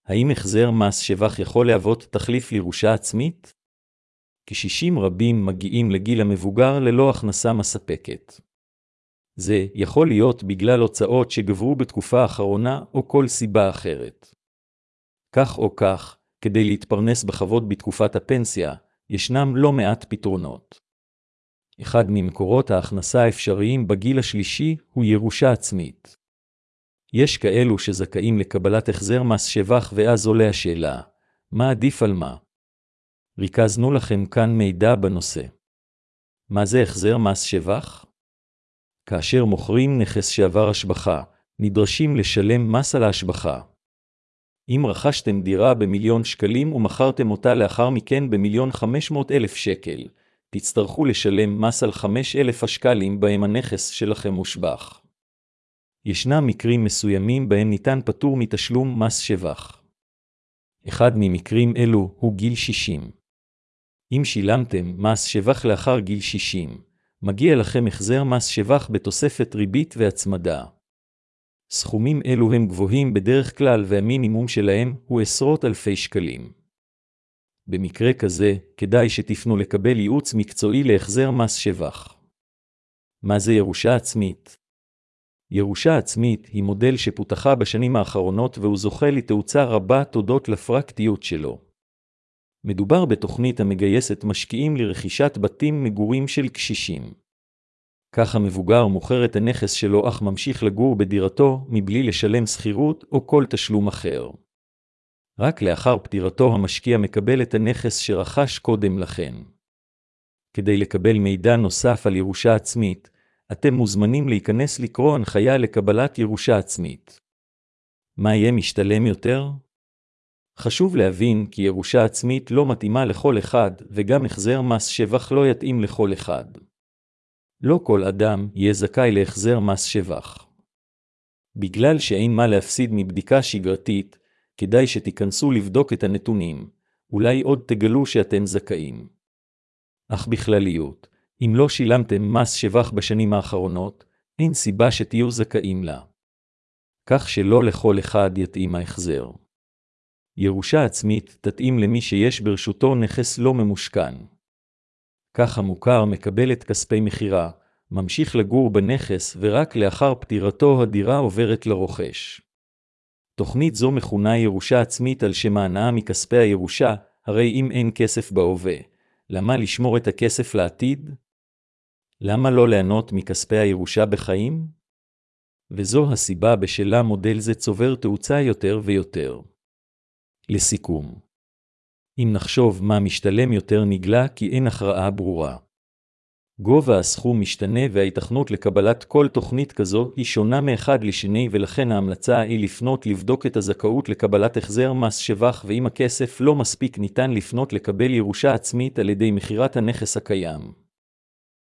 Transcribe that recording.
האם החזר מס שבח יכול להוות תחליף לירושה עצמית? קשישים רבים מגיעים לגיל המבוגר ללא הכנסה מספקת. זה יכול להיות בגלל הוצאות שגברו בתקופה האחרונה או כל סיבה אחרת. כך או כך, כדי להתפרנס בכבוד בתקופת הפנסיה, ישנם לא מעט פתרונות. אחד ממקורות ההכנסה האפשריים בגיל השלישי הוא ירושה עצמית. יש כאלו שזכאים לקבלת החזר מס שבח, ואז עולה השאלה, מה עדיף על מה? ריכזנו לכם כאן מידע בנושא. מה זה החזר מס שבח? כאשר מוכרים נכס שעבר השבחה, נדרשים לשלם מס על ההשבחה. אם רכשתם דירה ב1,000,000 ומכרתם אותה לאחר מכן ב1,500,000 שקל, תצטרכו לשלם מס על 5,000 השקלים בהם הנכס שלכם הושבח. ישנם מקרים מסוימים בהם ניתן פטור מתשלום מס שבח. אחד ממקרים אלו הוא גיל 60. אם שילמתם מס שבח לאחר גיל 60, מגיע לכם החזר מס שבח בתוספת ריבית והצמדה. סכומים אלו הם גבוהים בדרך כלל, והמינימום שלהם הוא עשרות אלפי שקלים. במקרה כזה, כדאי שתפנו לקבל ייעוץ מקצועי להחזר מס שבח. מה זה ירושה עצמית? ירושה עצמית היא מודל שפותחה בשנים האחרונות, והוא זוכה לתאוצה רבה תודות לפרקטיות שלו. מדובר בתוכנית המגייסת משקיעים לרכישת בתים מגורים של קשישים. כך המבוגר מוכר את הנכס שלו אך ממשיך לגור בדירתו מבלי לשלם שכירות או כל תשלום אחר. רק לאחר פטירתו המשקיע מקבל את הנכס שרכש קודם לכן. כדי לקבל מידע נוסף על ירושה עצמית, אתם מוזמנים להיכנס לקרוא הנחיה לקבלת ירושה עצמית. מה יהיה משתלם יותר? חשוב להבין כי ירושה עצמית לא מתאימה לכל אחד, וגם החזר מס שבח לא יתאים לכל אחד. לא כל אדם יהיה זכאי להחזר מס שבח. בגלל שאין מה להפסיד מבדיקה שגרתית, כדאי שתיכנסו לבדוק את הנתונים, אולי עוד תגלו שאתם זכאים. אך בכלליות, אם לא שילמתם מס שבח בשנים האחרונות, אין סיבה שתהיו זכאים לה. כך שלא לכל אחד יתאים ההחזר. ירושה עצמית תתאים למי שיש ברשותו נכס לא ממושכן. כך המוכר מקבל את כספי מחירה, ממשיך לגור בנכס, ורק לאחר פטירתו הדירה עוברת לרוכש. תוכנית זו מכונה ירושה עצמית על שם ההנאה מכספי הירושה, הרי אם אין כסף בהווה, למה לשמור את הכסף לעתיד? למה לא ליהנות מכספי הירושה בחיים? וזו הסיבה בשלה מודל זה צובר תאוצה יותר ויותר. לסיכום, אם נחשוב מה משתלם יותר, נגלה כי אין הכרעה ברורה. גובה הסכום משתנה, וההיתכנות לקבלת כל תוכנית כזו היא שונה מאחד לשני, ולכן ההמלצה היא לפנות לבדוק את הזכאות לקבלת החזר מס שבח, ואם הכסף לא מספיק ניתן לפנות לקבל ירושה עצמית על ידי מחירת הנכס הקיים.